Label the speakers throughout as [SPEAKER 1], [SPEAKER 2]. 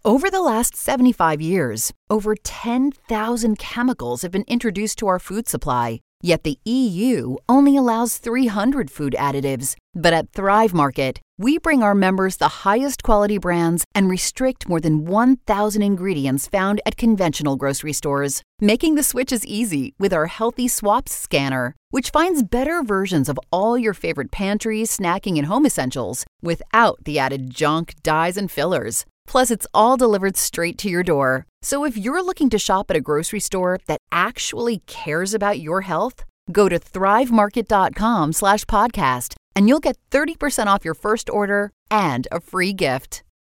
[SPEAKER 1] Over the last 75 years, over 10,000 chemicals have been introduced to our food supply. Yet the EU only allows 300 food additives. But at Thrive Market, we bring our members the highest quality brands and restrict more than 1,000 ingredients found at conventional grocery stores, making the switches easy with our Healthy Swaps scanner, which finds better versions of all your favorite pantry, snacking, and home essentials without the added junk, dyes, and fillers. Plus, it's all delivered straight to your door. So if you're looking to shop at a grocery store that actually cares about your health, go to thrivemarket.com/podcast and you'll get 30% off your first order and a free gift.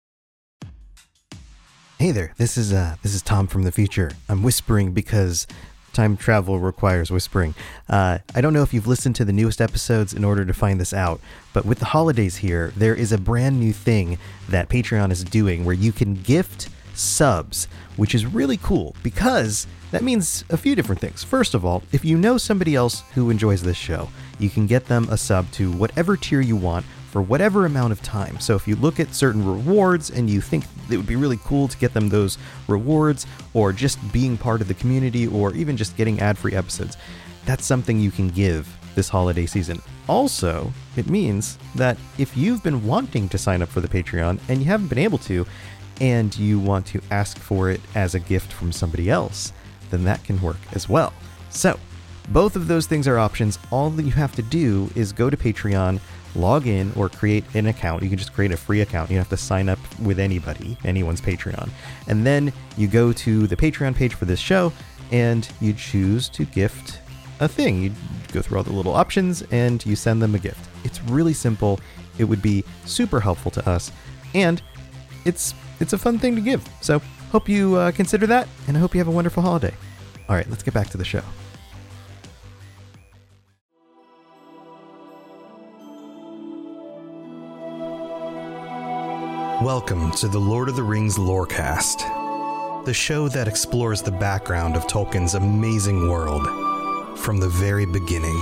[SPEAKER 2] Hey there, this is Tom from the future. I'm whispering because time travel requires whispering. I don't know if you've listened to the newest episodes in order to find this out, but with the holidays here, there is a brand new thing that Patreon is doing where you can gift subs, which is really cool because that means a few different things. First of all, if you know somebody else who enjoys this show, you can get them a sub to whatever tier you want for whatever amount of time. So if you look at certain rewards and you think it would be really cool to get them those rewards, or just being part of the community, or even just getting ad-free episodes, that's something you can give this holiday season. Also, it means that if you've been wanting to sign up for the Patreon and you haven't been able to, and you want to ask for it as a gift from somebody else, then that can work as well. So, both of those things are options. All that you have to do is go to Patreon, log in, or create an account. You can just create a free account. You don't have to sign up with anyone's Patreon. And then you go to the Patreon page for this show, and you choose to gift a thing. You go through all the little options, and you send them a gift. It's really simple. It would be super helpful to us, and it's a fun thing to give. So hope you consider that, and I hope you have a wonderful holiday. All right, let's get back to the show. Welcome to the Lord of the Rings Lorecast, the show that explores the background of Tolkien's amazing world from the very beginning.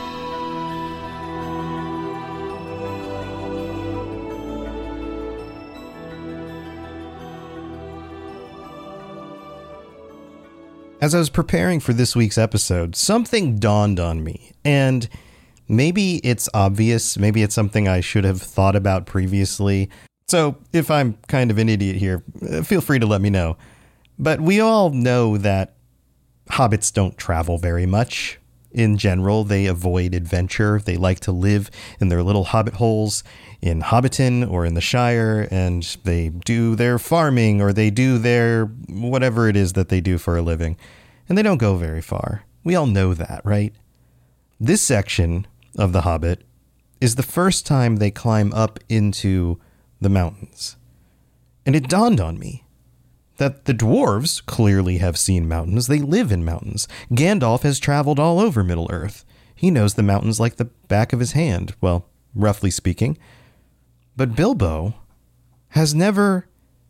[SPEAKER 2] As I was preparing for this week's episode, something dawned on me, and maybe it's obvious, maybe it's something I should have thought about previously. So if I'm kind of an idiot here, feel free to let me know. But we all know that hobbits don't travel very much. In general, they avoid adventure. They like to live in their little hobbit holes in Hobbiton or in the Shire, and they do their farming, or they do their whatever it is that they do for a living. And they don't go very far. We all know that, right? This section of The Hobbit is the first time they climb up into the mountains. And it dawned on me that the dwarves clearly have seen mountains. They live in mountains. Gandalf has traveled all over Middle-earth. He knows the mountains like the back of his hand, well, roughly speaking. But Bilbo has never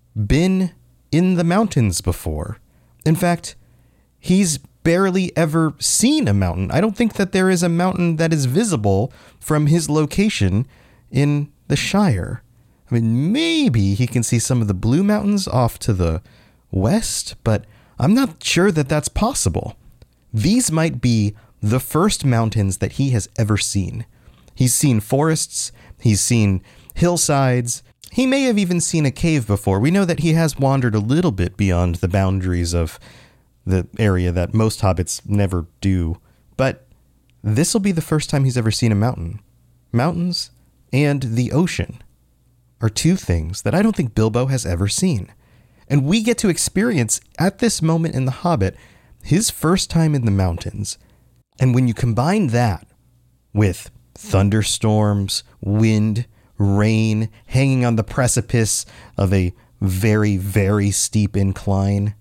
[SPEAKER 2] been in the mountains before. In fact, he's barely ever seen a mountain. I don't think that there is a mountain that is visible from his location in the Shire. I mean, maybe he can see some of the Blue Mountains off to the west, but I'm not sure that that's possible. These might be the first mountains that he has ever seen. He's seen forests, he's seen hillsides, he may have even seen a cave before. We know that he has wandered a little bit beyond the boundaries of the area that most hobbits never do, but this will be the first time he's ever seen a mountain. Mountains and the ocean are two things that I don't think Bilbo has ever seen. And we get to experience, at this moment in The Hobbit, his first time in the mountains. And when you combine that with thunderstorms, wind, rain, hanging on the precipice of a very, very steep incline,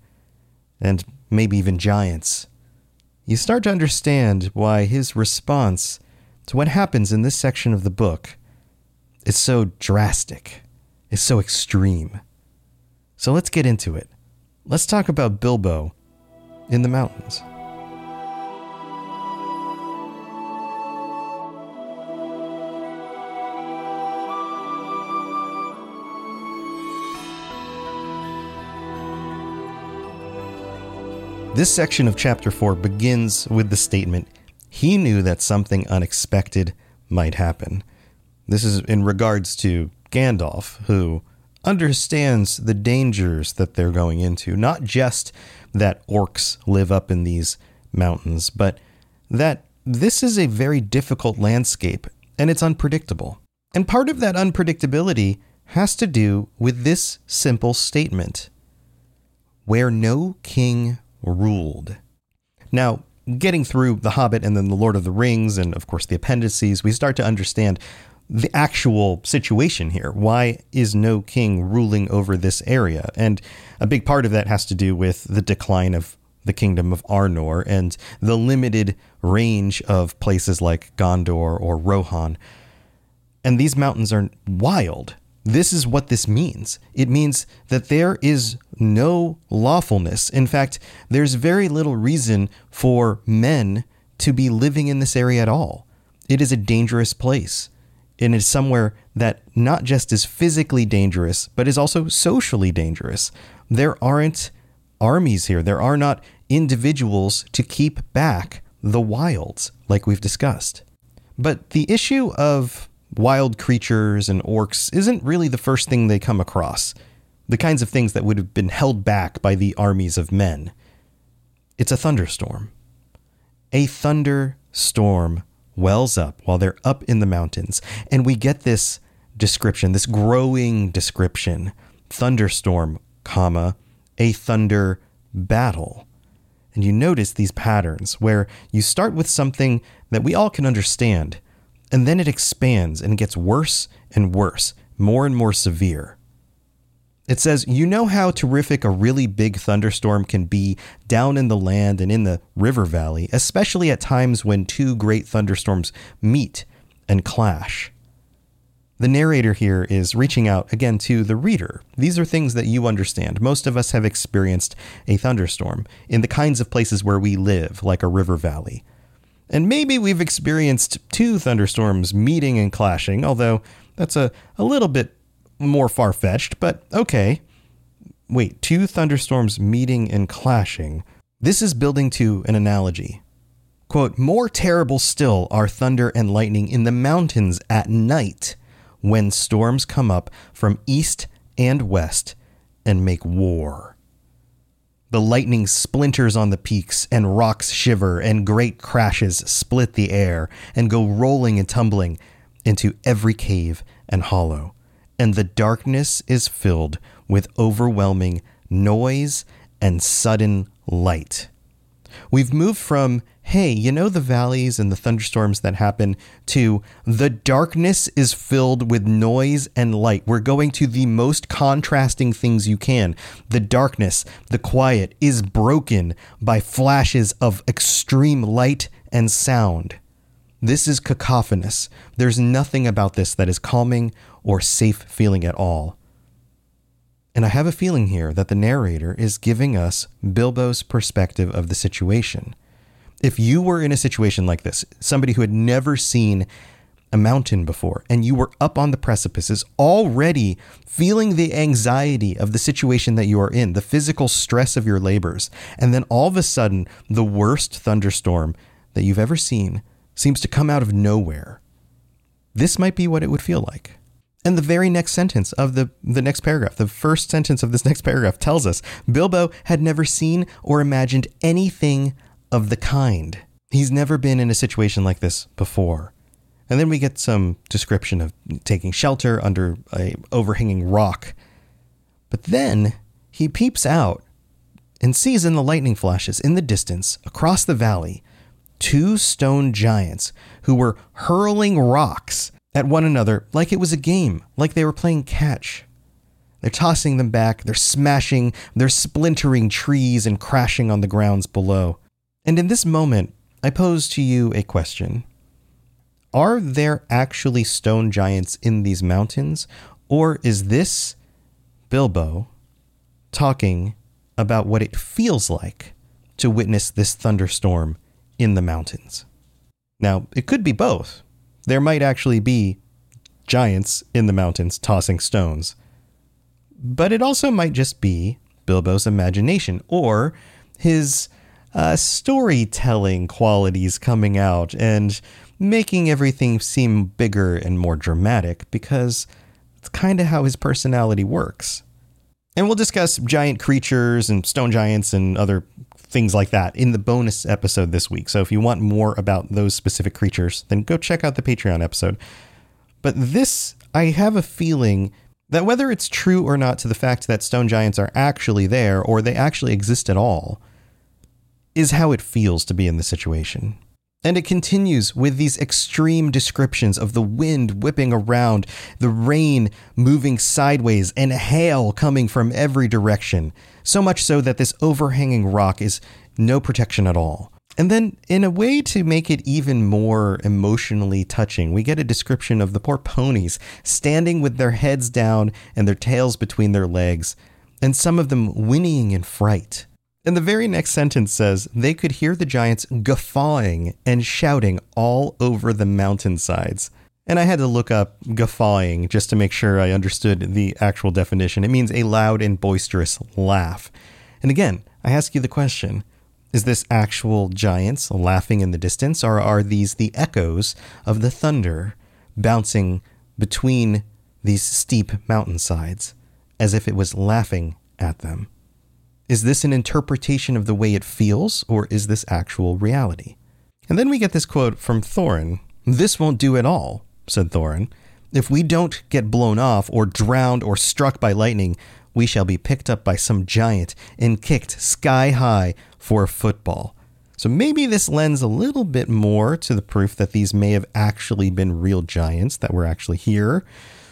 [SPEAKER 2] and maybe even giants, you start to understand why his response to what happens in this section of the book is so drastic, is so extreme. So let's get into it. Let's talk about Bilbo in the mountains. This section of chapter 4 begins with the statement, he knew that something unexpected might happen. This is in regards to Gandalf, who understands the dangers that they're going into. Not just that orcs live up in these mountains, but that this is a very difficult landscape and it's unpredictable. And part of that unpredictability has to do with this simple statement: where no king ruled. Now, getting through The Hobbit and then The Lord of the Rings and, of course, the appendices, we start to understand the actual situation here. Why is no king ruling over this area? And a big part of that has to do with the decline of the kingdom of Arnor and the limited range of places like Gondor or Rohan. And these mountains are wild. This is what this means. It means that there is no lawfulness. In fact, there's very little reason for men to be living in this area at all. It is a dangerous place. It is somewhere that not just is physically dangerous, but is also socially dangerous. There aren't armies here. There are not individuals to keep back the wilds, like we've discussed. But the issue of wild creatures and orcs isn't really the first thing they come across, the kinds of things that would have been held back by the armies of men. It's a thunderstorm. A thunderstorm wells up while they're up in the mountains, and we get this description, this growing description: thunderstorm, comma, a thunder battle. And you notice these patterns where you start with something that we all can understand, and then it expands and gets worse and worse, more and more severe. It says, you know how terrific a really big thunderstorm can be down in the land and in the river valley, especially at times when two great thunderstorms meet and clash. The narrator here is reaching out again to the reader. These are things that you understand. Most of us have experienced a thunderstorm in the kinds of places where we live, like a river valley. And maybe we've experienced two thunderstorms meeting and clashing, although that's a little bit more far-fetched, but okay. Wait, two thunderstorms meeting and clashing. This is building to an analogy. Quote, more terrible still are thunder and lightning in the mountains at night when storms come up from east and west and make war. The lightning splinters on the peaks, and rocks shiver, and great crashes split the air, and go rolling and tumbling into every cave and hollow. And the darkness is filled with overwhelming noise and sudden light. We've moved from, hey, you know the valleys and the thunderstorms that happen, to the darkness is filled with noise and light. We're going to the most contrasting things you can. The darkness, the quiet, is broken by flashes of extreme light and sound. This is cacophonous. There's nothing about this that is calming or safe feeling at all. And I have a feeling here that the narrator is giving us Bilbo's perspective of the situation. If you were in a situation like this, somebody who had never seen a mountain before, and you were up on the precipices, already feeling the anxiety of the situation that you are in, the physical stress of your labors, and then all of a sudden, the worst thunderstorm that you've ever seen seems to come out of nowhere. This might be what it would feel like. And the very next sentence of the next paragraph, the first sentence of this next paragraph tells us Bilbo had never seen or imagined anything of the kind. He's never been in a situation like this before. And then we get some description of taking shelter under a overhanging rock. But then he peeps out and sees in the lightning flashes in the distance, across the valley, two stone giants who were hurling rocks at one another like it was a game, like they were playing catch. They're tossing them back, they're smashing, they're splintering trees and crashing on the grounds below. And in this moment, I pose to you a question. Are there actually stone giants in these mountains, or is this Bilbo talking about what it feels like to witness this thunderstorm in the mountains? Now, it could be both. There might actually be giants in the mountains tossing stones. But it also might just be Bilbo's imagination or his storytelling qualities coming out and making everything seem bigger and more dramatic, because it's kind of how his personality works. And we'll discuss giant creatures and stone giants and other things like that in the bonus episode this week. So if you want more about those specific creatures, then go check out the Patreon episode. But this, I have a feeling that whether it's true or not to the fact that stone giants are actually there or they actually exist at all, is how it feels to be in the situation. And it continues with these extreme descriptions of the wind whipping around, the rain moving sideways, and hail coming from every direction. So much so that this overhanging rock is no protection at all. And then, in a way to make it even more emotionally touching, we get a description of the poor ponies standing with their heads down and their tails between their legs, and some of them whinnying in fright. And the very next sentence says they could hear the giants guffawing and shouting all over the mountainsides. And I had to look up guffawing just to make sure I understood the actual definition. It means a loud and boisterous laugh. And again, I ask you the question, is this actual giants laughing in the distance, or are these the echoes of the thunder bouncing between these steep mountainsides as if it was laughing at them? Is this an interpretation of the way it feels, or is this actual reality? And then we get this quote from Thorin. "This won't do at all," said Thorin. "If we don't get blown off or drowned or struck by lightning, we shall be picked up by some giant and kicked sky high for a football." So maybe this lends a little bit more to the proof that these may have actually been real giants that were actually here.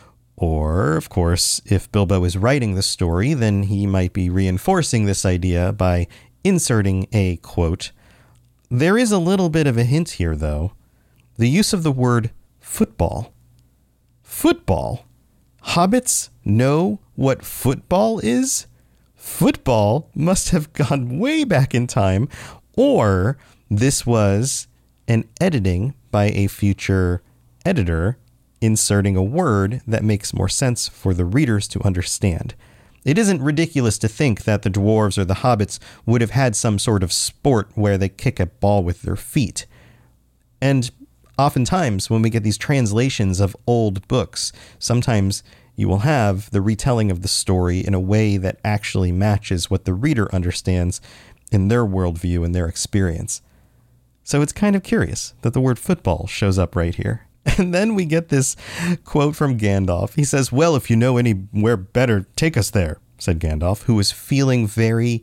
[SPEAKER 2] Or, of course, if Bilbo is writing the story, then he might be reinforcing this idea by inserting a quote. There is a little bit of a hint here, though. The use of the word football. Football? Hobbits know what football is? Football must have gone way back in time, or this was an editing by a future editor inserting a word that makes more sense for the readers to understand. It isn't ridiculous to think that the dwarves or the hobbits would have had some sort of sport where they kick a ball with their feet. And oftentimes when we get these translations of old books, sometimes you will have the retelling of the story in a way that actually matches what the reader understands in their worldview and their experience. So it's kind of curious that the word football shows up right here. And then we get this quote from Gandalf. He says, "Well, if you know anywhere better, take us there," said Gandalf, who was feeling very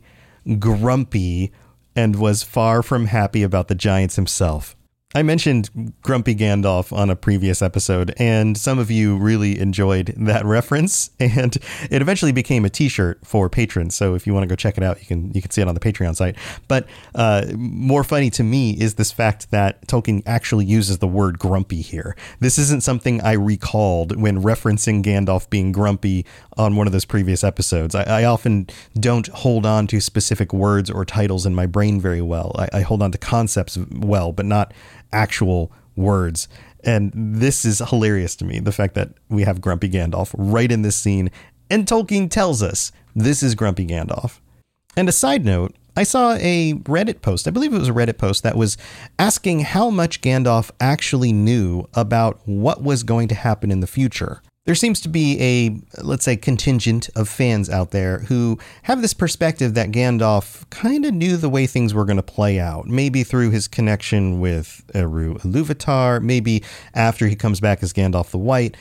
[SPEAKER 2] grumpy and was far from happy about the giants himself. I mentioned Grumpy Gandalf on a previous episode, and some of you really enjoyed that reference, and it eventually became a t-shirt for patrons. So if you want to go check it out, you can see it on the Patreon site. But more funny to me is this fact that Tolkien actually uses the word grumpy here. This isn't something I recalled when referencing Gandalf being grumpy on one of those previous episodes. I often don't hold on to specific words or titles in my brain very well. I hold on to concepts well, but not actual words. And this is hilarious to me, the fact that we have Grumpy Gandalf right in this scene, and Tolkien tells us this is Grumpy Gandalf. And a side note, I saw a Reddit post, I believe it was a Reddit post, that was asking how much Gandalf actually knew about what was going to happen in the future. There seems to be a, let's say, contingent of fans out there who have this perspective that Gandalf kind of knew the way things were going to play out. Maybe through his connection with Eru Ilúvatar, maybe after he comes back as Gandalf the White.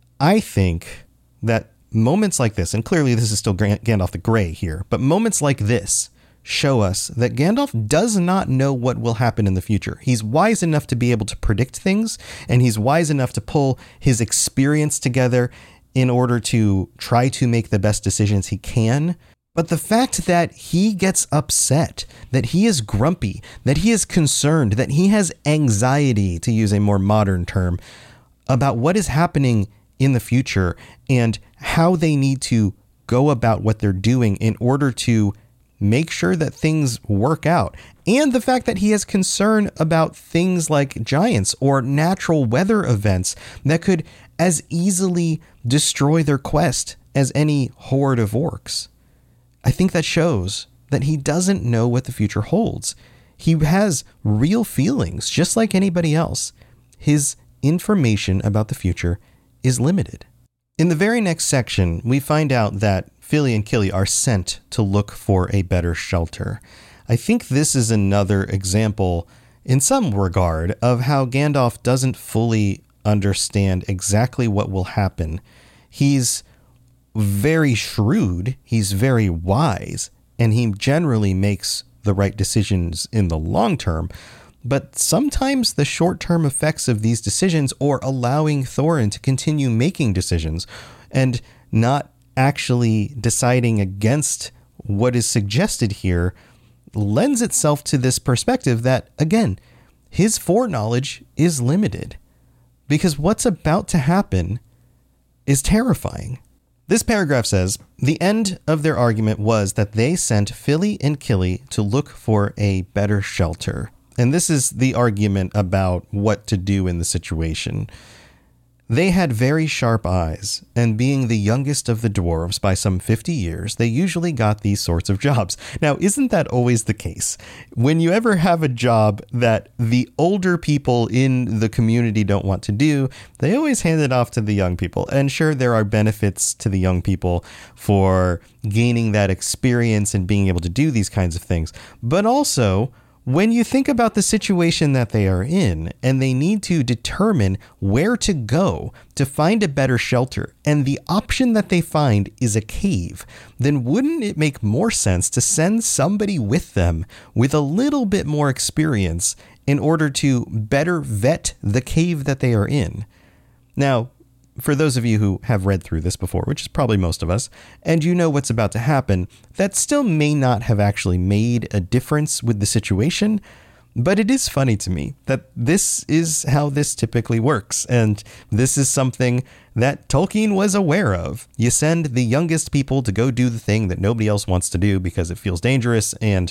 [SPEAKER 2] I think that moments like this, and clearly this is still Gandalf the Grey here, but moments like this show us that Gandalf does not know what will happen in the future. He's wise enough to be able to predict things, and he's wise enough to pull his experience together in order to try to make the best decisions he can. But the fact that he gets upset, that he is grumpy, that he is concerned, that he has anxiety, to use a more modern term, about what is happening in the future and how they need to go about what they're doing in order to make sure that things work out. And the fact that he has concern about things like giants or natural weather events that could as easily destroy their quest as any horde of orcs. I think that shows that he doesn't know what the future holds. He has real feelings, just like anybody else. His information about the future is limited. In the very next section, we find out that Fili and Kili are sent to look for a better shelter. I think this is another example, in some regard, of how Gandalf doesn't fully understand exactly what will happen. He's very shrewd, he's very wise, and he generally makes the right decisions in the long term. But sometimes the short-term effects of these decisions, or allowing Thorin to continue making decisions and not actually deciding against what is suggested here, lends itself to this perspective that, again, his foreknowledge is limited. Because what's about to happen is terrifying. This paragraph says, the end of their argument was that they sent Fili and Kili to look for a better shelter. And this is the argument about what to do in the situation. They had very sharp eyes, and being the youngest of the dwarves by some 50 years, they usually got these sorts of jobs. Now, isn't that always the case? When you ever have a job that the older people in the community don't want to do, they always hand it off to the young people. And sure, there are benefits to the young people for gaining that experience and being able to do these kinds of things. But also, when you think about the situation that they are in and they need to determine where to go to find a better shelter, and the option that they find is a cave, then wouldn't it make more sense to send somebody with them with a little bit more experience in order to better vet the cave that they are in? Now, for those of you who have read through this before, which is probably most of us, and you know what's about to happen, that still may not have actually made a difference with the situation, but it is funny to me that this is how this typically works, and this is something that Tolkien was aware of. You send the youngest people to go do the thing that nobody else wants to do because it feels dangerous, and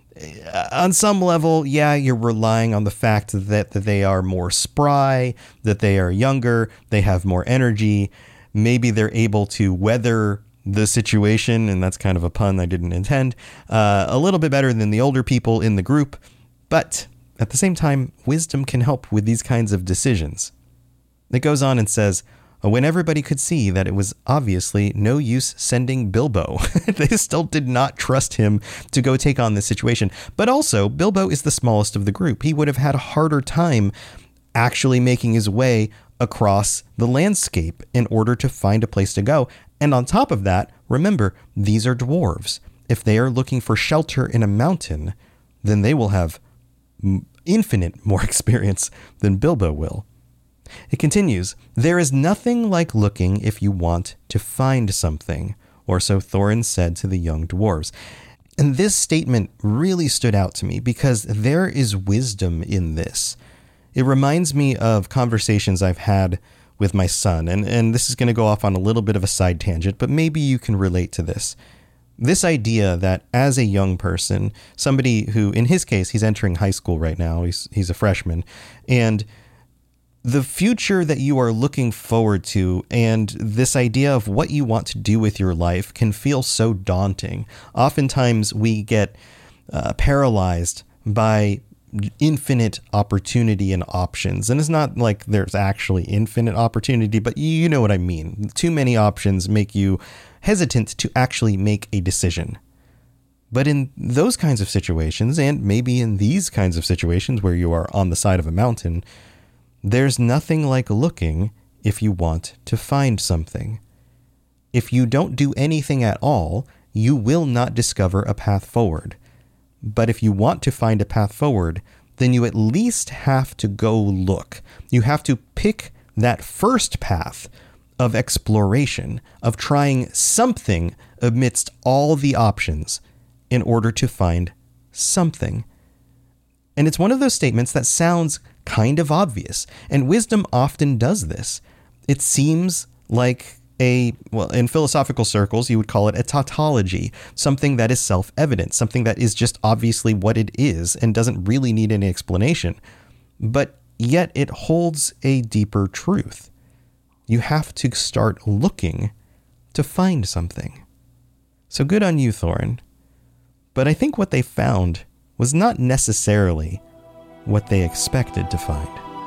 [SPEAKER 2] on some level, yeah, you're relying on the fact that they are more spry, that they are younger, they have more energy. Maybe they're able to weather the situation, and that's kind of a pun I didn't intend, a little bit better than the older people in the group. But at the same time, wisdom can help with these kinds of decisions. It goes on and says, when everybody could see that it was obviously no use sending Bilbo. They still did not trust him to go take on this situation. But also, Bilbo is the smallest of the group. He would have had a harder time actually making his way across the landscape in order to find a place to go. And on top of that, remember, these are dwarves. If they are looking for shelter in a mountain, then they will have infinite more experience than Bilbo will. It continues, there is nothing like looking if you want to find something, or so Thorin said to the young dwarves. And this statement really stood out to me because there is wisdom in this. It reminds me of conversations I've had with my son, and this is going to go off on a little bit of a side tangent, but maybe you can relate to this. This idea that as a young person, somebody who, in his case, he's entering high school right now, he's a freshman, and the future that you are looking forward to and this idea of what you want to do with your life can feel so daunting. Oftentimes we get paralyzed by infinite opportunity and options. And it's not like there's actually infinite opportunity, but you know what I mean. Too many options make you hesitant to actually make a decision. But in those kinds of situations, and maybe in these kinds of situations where you are on the side of a mountain, there's nothing like looking if you want to find something. If you don't do anything at all, you will not discover a path forward. But if you want to find a path forward, then you at least have to go look. You have to pick that first path of exploration, of trying something amidst all the options in order to find something. And it's one of those statements that sounds kind of obvious, and wisdom often does this. It seems like in philosophical circles, you would call it a tautology, something that is self-evident, something that is just obviously what it is and doesn't really need any explanation. But yet it holds a deeper truth. You have to start looking to find something. So good on you, Thorin. but I think what they found was not necessarily what they expected to find.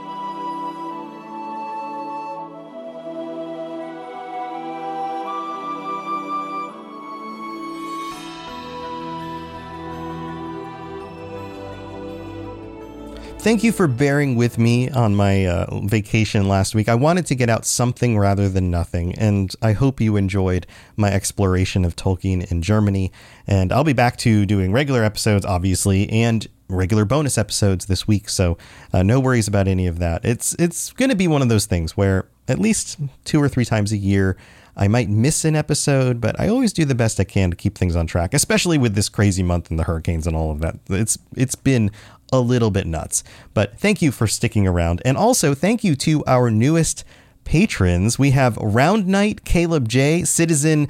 [SPEAKER 2] Thank you for bearing with me on my vacation last week. I wanted to get out something rather than nothing, and I hope you enjoyed my exploration of Tolkien in Germany. And I'll be back to doing regular episodes, obviously, and regular bonus episodes this week, so no worries about any of that. It's going to be one of those things where at least 2 or 3 times a year, I might miss an episode, but I always do the best I can to keep things on track, especially with this crazy month and the hurricanes and all of that. It's been a little bit nuts, but thank you for sticking around. And also thank you to our newest patrons. We have Round Knight, Caleb J, Citizen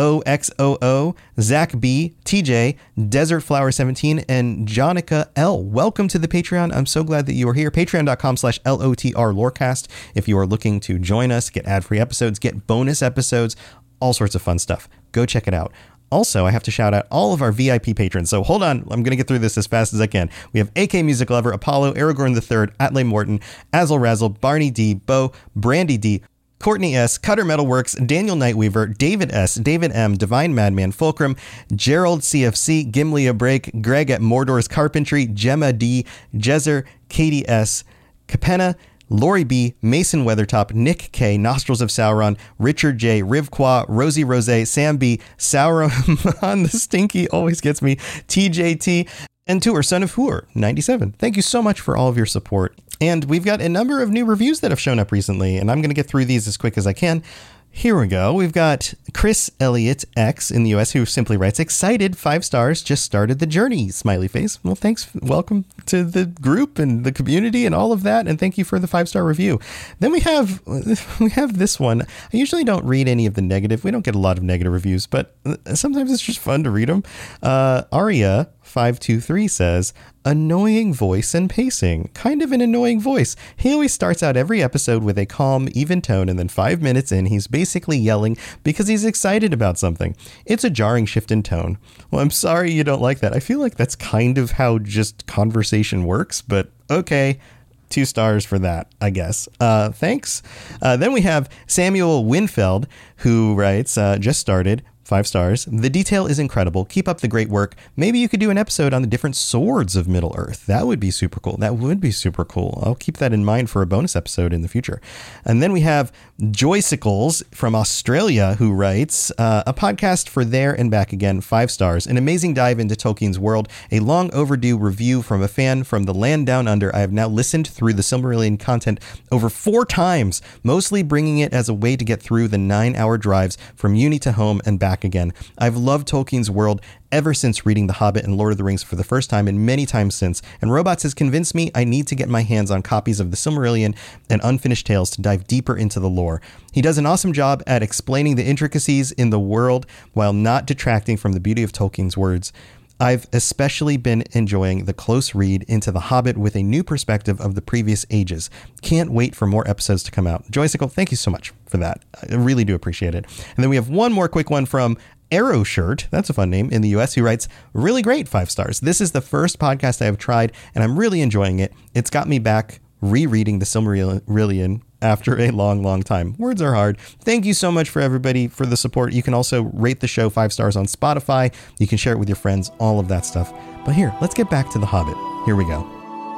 [SPEAKER 2] OXOO, Zach B, TJ, Desert Flower 17, and Jonica L. Welcome to the Patreon. I'm so glad that you are here. Patreon.com/LOTR Lorecast. If you are looking to join us, get ad-free episodes, get bonus episodes, all sorts of fun stuff. Go check it out. Also, I have to shout out all of our VIP patrons. So hold on, I'm going to get through this as fast as I can. We have AK Music Lover, Apollo, Aragorn III, Atlay Morton, Azel Razzle, Barney D, Bo, Brandy D, Courtney S, Cutter Metalworks, Daniel Nightweaver, David S, David M, Divine Madman Fulcrum, Gerald CFC, Gimli Break, Greg at Mordor's Carpentry, Gemma D, Jezer, Katie S, Capenna, Lori B, Mason Weathertop, Nick K, Nostrils of Sauron, Richard J, Rivqua, Rosie Rose, Sam B, Sauron, the Stinky always gets me, TJT, and Tour, Son of Hoor, 97. Thank you so much for all of your support. And we've got a number of new reviews that have shown up recently, and I'm going to get through these as quick as I can. Here we go. We've got Chris Elliott X in the US who simply writes, excited, 5 stars, just started the journey, smiley face. Well, thanks. Welcome to the group and the community and all of that. And thank you for the 5-star review. Then we have this one. I usually don't read any of the negative. We don't get a lot of negative reviews, but sometimes it's just fun to read them. Aria 523 says, annoying voice and pacing. Kind of an annoying voice. He always starts out every episode with a calm, even tone, and then 5 minutes in, he's basically yelling because he's excited about something. It's a jarring shift in tone. Well, I'm sorry you don't like that. I feel like that's kind of how just conversation works, but okay. 2 stars for that, I guess. Thanks. Then we have Samuel Winfeld, who writes, just started, 5 stars. The detail is incredible. Keep up the great work. Maybe you could do an episode on the different swords of Middle Earth. That would be super cool. I'll keep that in mind for a bonus episode in the future. And then we have Joycicles from Australia, who writes, a podcast for there and back again, 5 stars. An amazing dive into Tolkien's world. A long overdue review from a fan from the land down under. I have now listened through the Silmarillion content over 4 times, mostly bringing it as a way to get through the 9-hour drives from uni to home and back again. I've loved Tolkien's world ever since reading The Hobbit and Lord of the Rings for the first time and many times since, and Robots has convinced me I need to get my hands on copies of the Silmarillion and Unfinished Tales to dive deeper into the lore. He does an awesome job at explaining the intricacies in the world while not detracting from the beauty of Tolkien's words. I've especially been enjoying the close read into The Hobbit with a new perspective of the previous ages. Can't wait for more episodes to come out. Joycicle, thank you so much for that. I really do appreciate it. And then we have one more quick one from Arrow Shirt, that's a fun name, in the US, who writes, really great, 5 stars. This is the first podcast I have tried, and I'm really enjoying it. It's got me back rereading the Silmarillion after a long, long time. Words are hard. Thank you so much for everybody for the support. You can also rate the show 5 stars on Spotify. You can share it with your friends, all of that stuff. But here, let's get back to The Hobbit. Here we go.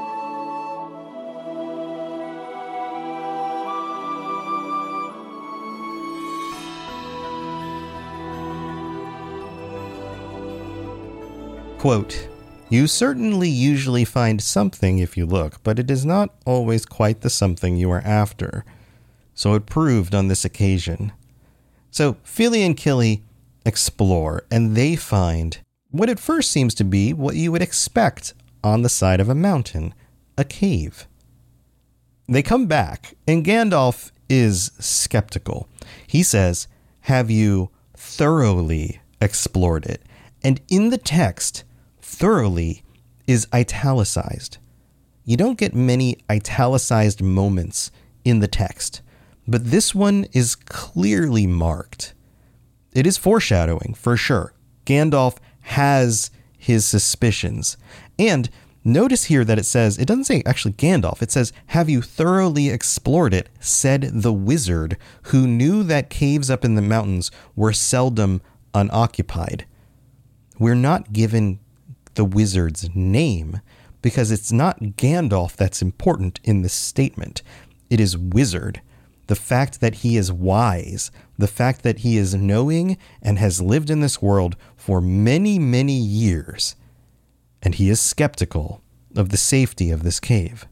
[SPEAKER 2] Quote, you certainly usually find something if you look, but it is not always quite the something you are after. So it proved on this occasion. So Fili and Kili explore, and they find what at first seems to be what you would expect on the side of a mountain, a cave. They come back, and Gandalf is skeptical. He says, have you thoroughly explored it? And in the text, thoroughly is italicized. You don't get many italicized moments in the text, but this one is clearly marked. It is foreshadowing, for sure. Gandalf has his suspicions. And notice here that it doesn't say actually Gandalf. It says, "Have you thoroughly explored it?" said the wizard, who knew that caves up in the mountains were seldom unoccupied. We're not given the wizard's name because it's not Gandalf that's important in this statement. It is wizard. The fact that he is wise, the fact that he is knowing and has lived in this world for many, many years, and he is skeptical of the safety of this cave.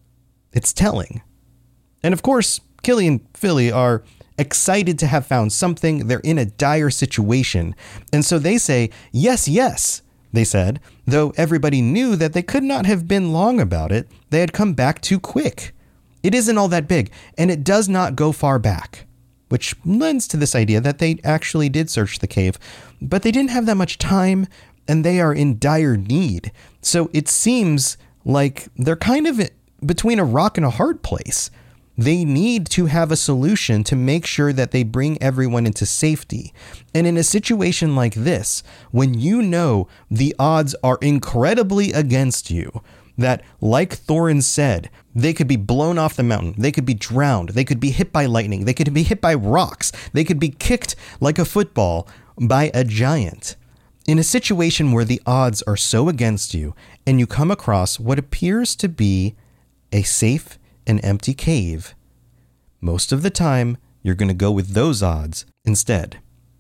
[SPEAKER 2] It's telling. And of course, Kili and Fili are excited to have found something. They're in a dire situation. And so they say, "Yes, yes," they said, though everybody knew that they could not have been long about it. They had come back too quick. It isn't all that big, and it does not go far back, which lends to this idea that they actually did search the cave, but they didn't have that much time, and they are in dire need. So it seems like they're kind of between a rock and a hard place. They need to have a solution to make sure that they bring everyone into safety. And in a situation like this, when you know the odds are incredibly against you, that, like Thorin said, they could be blown off the mountain, they could be drowned, they could be hit by lightning, they could be hit by rocks, they could be kicked like a football by a giant. In a situation where the odds are so against you, and you come across what appears to be a safe and empty cave, most of the time you're going to go with those odds instead.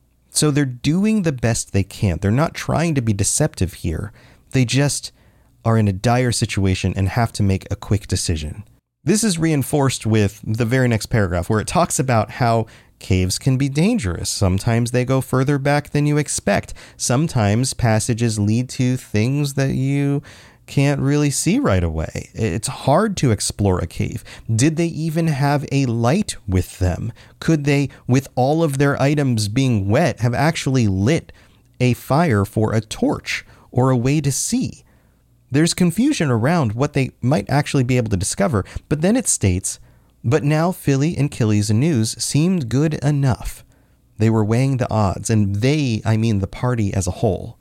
[SPEAKER 2] So they're doing the best they can. They're not trying to be deceptive here. They just are in a dire situation and have to make a quick decision. This is reinforced with the very next paragraph, where it talks about how caves can be dangerous. Sometimes they go further back than you expect. Sometimes passages lead to things that you can't really see right away. It's hard to explore a cave. Did they even have a light with them? Could they, with all of their items being wet, have actually lit a fire for a torch or a way to see? There's confusion around what they might actually be able to discover, but then it states, "But now Fili and Kili's news seemed good enough." They were weighing the odds, and they, I mean the party as a whole.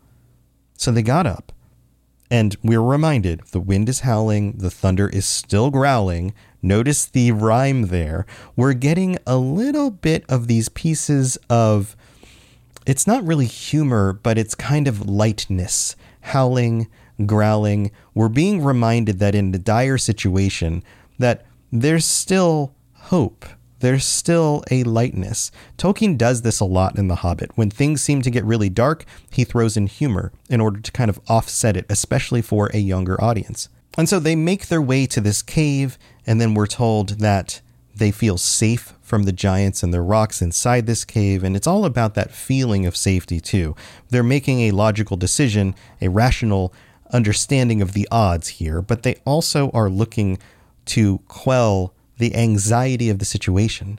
[SPEAKER 2] So they got up, and we're reminded the wind is howling, the thunder is still growling. Notice the rhyme there. We're getting a little bit of these pieces of, it's not really humor, but it's kind of lightness, howling, growling. We're being reminded that in a dire situation that there's still hope. There's still a lightness. Tolkien does this a lot in The Hobbit. When things seem to get really dark, he throws in humor in order to kind of offset it, especially for a younger audience. And so they make their way to this cave, and then we're told that they feel safe from the giants and the rocks inside this cave, and it's all about that feeling of safety too. They're making a logical decision, a rational understanding of the odds here, but they also are looking to quell the anxiety of the situation.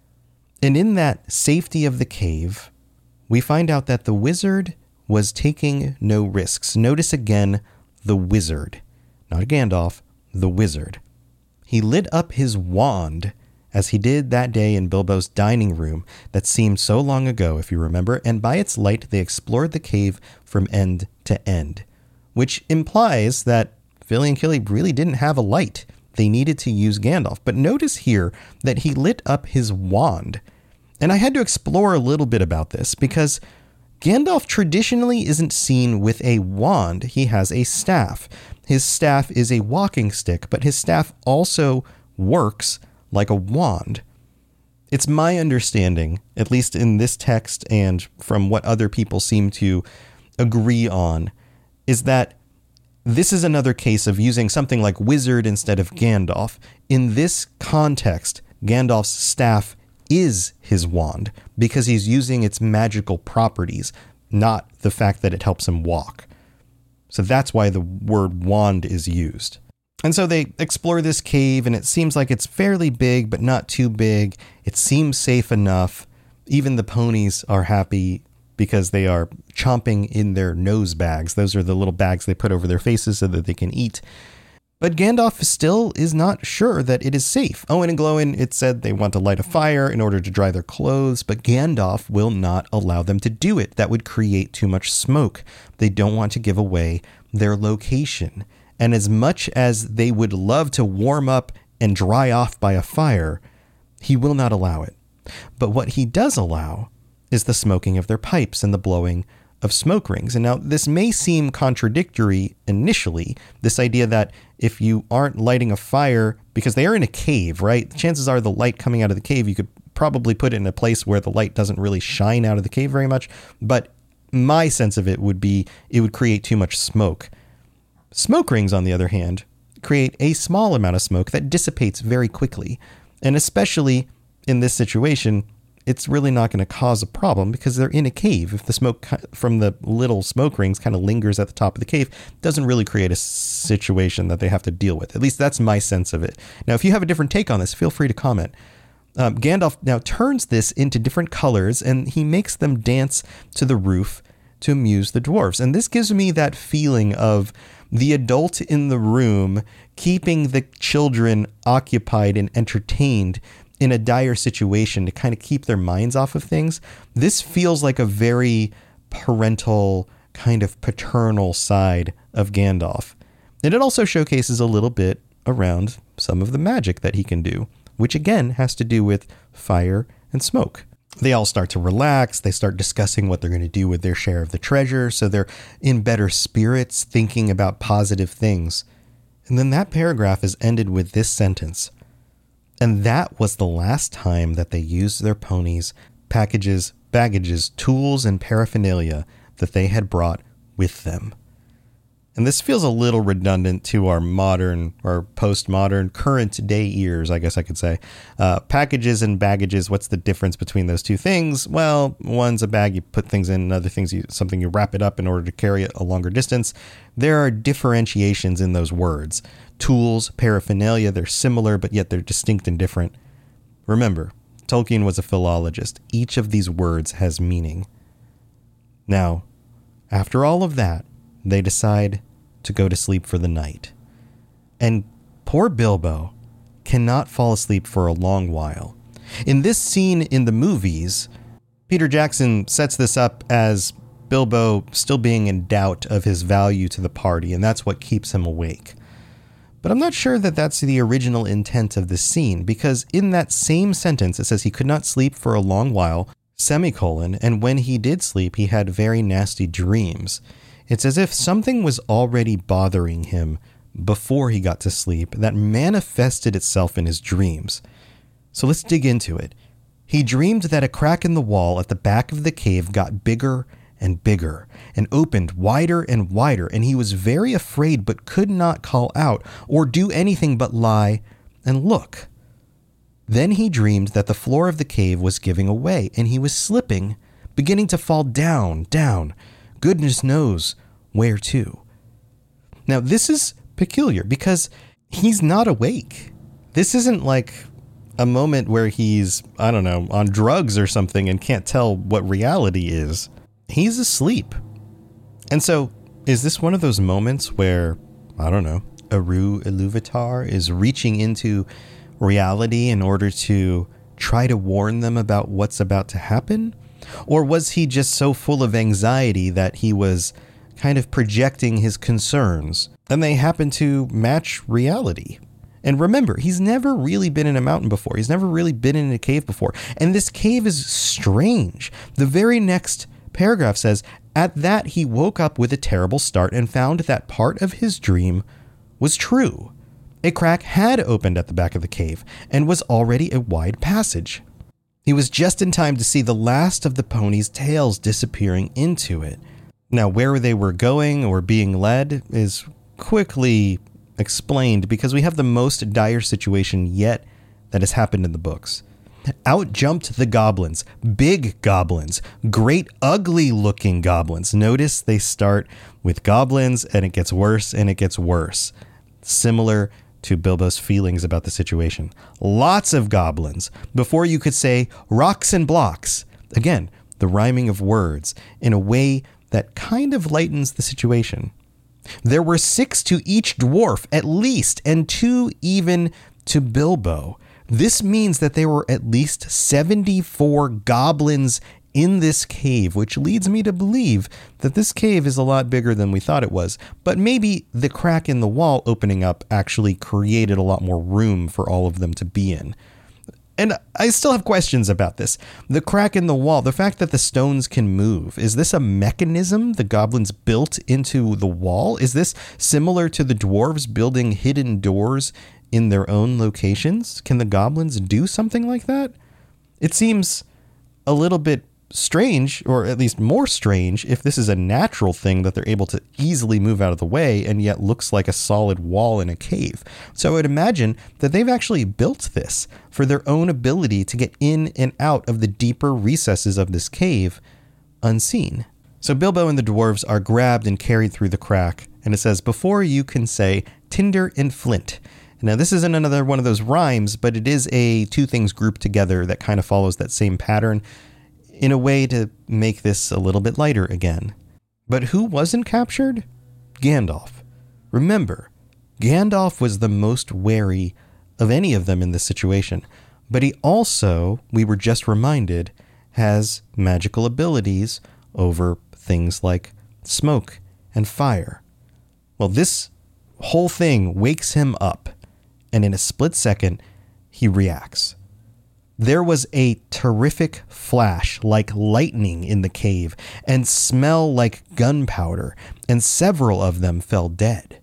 [SPEAKER 2] And in that safety of the cave, we find out that the wizard was taking no risks. Notice again, the wizard, not Gandalf, the wizard. He lit up his wand as he did that day in Bilbo's dining room that seemed so long ago, if you remember, and by its light they explored the cave from end to end, which implies that Fili and Kili really didn't have a light. They needed to use Gandalf. But notice here that he lit up his wand. And I had to explore a little bit about this because Gandalf traditionally isn't seen with a wand. He has a staff. His staff is a walking stick, but his staff also works like a wand. It's my understanding, at least in this text and from what other people seem to agree on, is that this is another case of using something like wizard instead of Gandalf. In this context, Gandalf's staff is his wand because he's using its magical properties, not the fact that it helps him walk. So that's why the word wand is used. And so they explore this cave, and it seems like it's fairly big, but not too big. It seems safe enough. Even the ponies are happy because they are chomping in their nose bags. Those are the little bags they put over their faces so that they can eat. But Gandalf still is not sure that it is safe. Owen and Glóin, it said they want to light a fire in order to dry their clothes, but Gandalf will not allow them to do it. That would create too much smoke. They don't want to give away their location. And as much as they would love to warm up and dry off by a fire, he will not allow it. But what he does allow is the smoking of their pipes and the blowing of smoke rings. And now this may seem contradictory initially, this idea that if you aren't lighting a fire, because they are in a cave, right? Chances are the light coming out of the cave, you could probably put it in a place where the light doesn't really shine out of the cave very much. But my sense of it would be it would create too much smoke. Smoke rings, on the other hand, create a small amount of smoke that dissipates very quickly. And especially in this situation, it's really not going to cause a problem because they're in a cave. If the smoke from the little smoke rings kind of lingers at the top of the cave, it doesn't really create a situation that they have to deal with. At least that's my sense of it. Now, if you have a different take on this, feel free to comment. Gandalf now turns this into different colors and he makes them dance to the roof to amuse the dwarves. And this gives me that feeling of the adult in the room keeping the children occupied and entertained in a dire situation to kind of keep their minds off of things. This feels like a very parental, kind of paternal side of Gandalf. And it also showcases a little bit around some of the magic that he can do, which again has to do with fire and smoke. They all start to relax. They start discussing what they're going to do with their share of the treasure. So they're in better spirits, thinking about positive things. And then that paragraph is ended with this sentence. And that was the last time that they used their ponies, packages, baggages, tools, and paraphernalia that they had brought with them. And this feels a little redundant to our modern or postmodern current day ears, I guess I could say. Packages and baggages, what's the difference between those two things? Well, one's a bag you put things in, another thing's something you wrap it up in order to carry it a longer distance. There are differentiations in those words. Tools, paraphernalia, they're similar, but yet they're distinct and different. Remember, Tolkien was a philologist. Each of these words has meaning. Now, after all of that, they decide to go to sleep for the night. And poor Bilbo cannot fall asleep for a long while. In this scene in the movies, Peter Jackson sets this up as Bilbo still being in doubt of his value to the party, and that's what keeps him awake. But I'm not sure that that's the original intent of the scene, because in that same sentence, it says he could not sleep for a long while, semicolon, and when he did sleep, he had very nasty dreams. It's as if something was already bothering him before he got to sleep that manifested itself in his dreams. So let's dig into it. He dreamed that a crack in the wall at the back of the cave got bigger and bigger and opened wider and wider, and he was very afraid but could not call out or do anything but lie and look. Then he dreamed that the floor of the cave was giving away and he was slipping, beginning to fall down. Goodness knows where to. Now, this is peculiar because he's not awake. This isn't like a moment where he's, I don't know, on drugs or something and can't tell what reality is. He's asleep. And so, is this one of those moments where, I don't know, Eru Ilúvatar is reaching into reality in order to try to warn them about what's about to happen? Or was he just so full of anxiety that he was kind of projecting his concerns and they happen to match reality? And remember, he's never really been in a mountain before. He's never really been in a cave before. And this cave is strange. The very next paragraph says, at that he woke up with a terrible start and found that part of his dream was true. A crack had opened at the back of the cave and was already a wide passage. He was just in time to see the last of the ponies' tails disappearing into it. Now, where they were going or being led is quickly explained because we have the most dire situation yet that has happened in the books. Out jumped the goblins, big goblins, great ugly looking goblins. Notice they start with goblins and it gets worse and it gets worse. Similar to Bilbo's feelings about the situation. Lots of goblins before you could say rocks and blocks. Again, the rhyming of words in a way that kind of lightens the situation. There were 6 to each dwarf, at least, and 2 even to Bilbo. This means that there were at least 74 goblins in this cave, which leads me to believe that this cave is a lot bigger than we thought it was. But maybe the crack in the wall opening up actually created a lot more room for all of them to be in. And I still have questions about this. The crack in the wall, the fact that the stones can move, is this a mechanism the goblins built into the wall? Is this similar to the dwarves building hidden doors in their own locations? Can the goblins do something like that? It seems a little bit strange, or at least more strange, if this is a natural thing that they're able to easily move out of the way and yet looks like a solid wall in a cave. So I would imagine that they've actually built this for their own ability to get in and out of the deeper recesses of this cave unseen. So Bilbo and the dwarves are grabbed and carried through the crack, and it says, "Before you can say tinder and flint." Now, this isn't another one of those rhymes, but it is a two things grouped together that kind of follows that same pattern in a way to make this a little bit lighter again. But who wasn't captured? Gandalf. Remember, Gandalf was the most wary of any of them in this situation, but he also, we were just reminded, has magical abilities over things like smoke and fire. Well, this whole thing wakes him up, and in a split second, he reacts. There was a terrific flash like lightning in the cave and smell like gunpowder, and several of them fell dead.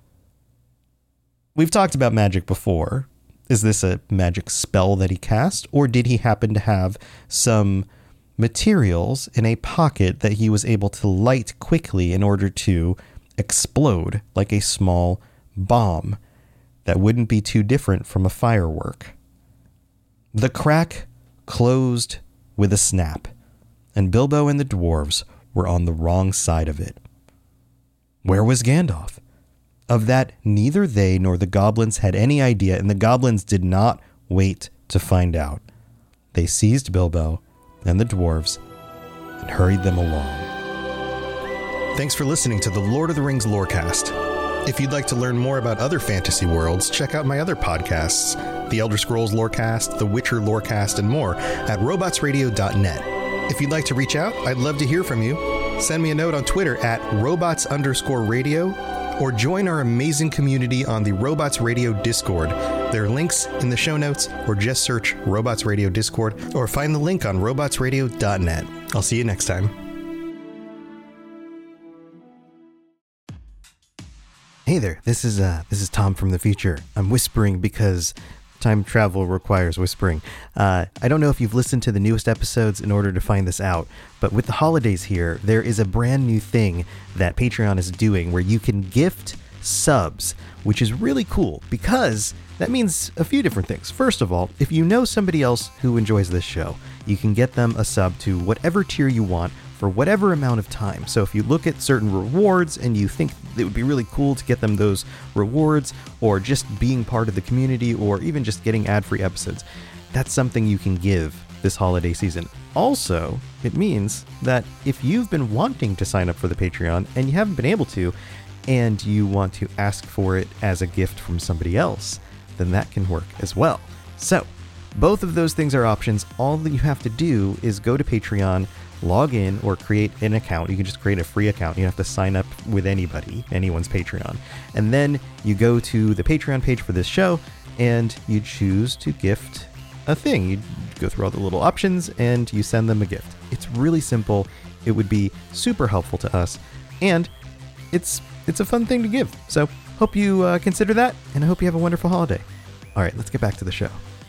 [SPEAKER 2] We've talked about magic before. Is this a magic spell that he cast, or did he happen to have some materials in a pocket that he was able to light quickly in order to explode like a small bomb that wouldn't be too different from a firework? The crack closed with a snap, and Bilbo and the dwarves were on the wrong side of it. Where was Gandalf? Of that, neither they nor the goblins had any idea, and the goblins did not wait to find out. They seized Bilbo and the dwarves and hurried them along. Thanks for listening to the Lord of the Rings Lorecast. If you'd like to learn more about other fantasy worlds, check out my other podcasts, The Elder Scrolls Lorecast, The Witcher Lorecast, and more at robotsradio.net. If you'd like to reach out, I'd love to hear from you. Send me a note on Twitter at robots_radio, or join our amazing community on the Robots Radio Discord. There are links in the show notes, or just search Robots Radio Discord, or find the link on robotsradio.net. I'll see you next time. Hey there, this is Tom from the future. I'm whispering because time travel requires whispering. I don't know if you've listened to the newest episodes in order to find this out, but with the holidays here, there is a brand new thing that Patreon is doing where you can gift subs, which is really cool because that means a few different things. First of all, if you know somebody else who enjoys this show, you can get them a sub to whatever tier you want for whatever amount of time. So if you look at certain rewards and you think it would be really cool to get them those rewards, or just being part of the community, or even just getting ad-free episodes, that's something you can give this holiday season. Also, it means that if you've been wanting to sign up for the Patreon and you haven't been able to, and you want to ask for it as a gift from somebody else, then that can work as well. So both of those things are options. All that you have to do is go to Patreon, log in, or create an account. You can just create a free account. You don't have to sign up with anyone's Patreon. And then you go to the Patreon page for this show and you choose to gift a thing. You go through all the little options and you send them a gift. It's really simple. It would be super helpful to us, and it's a fun thing to give. So hope you consider that, and I hope you have a wonderful holiday. All right, let's get back to the show.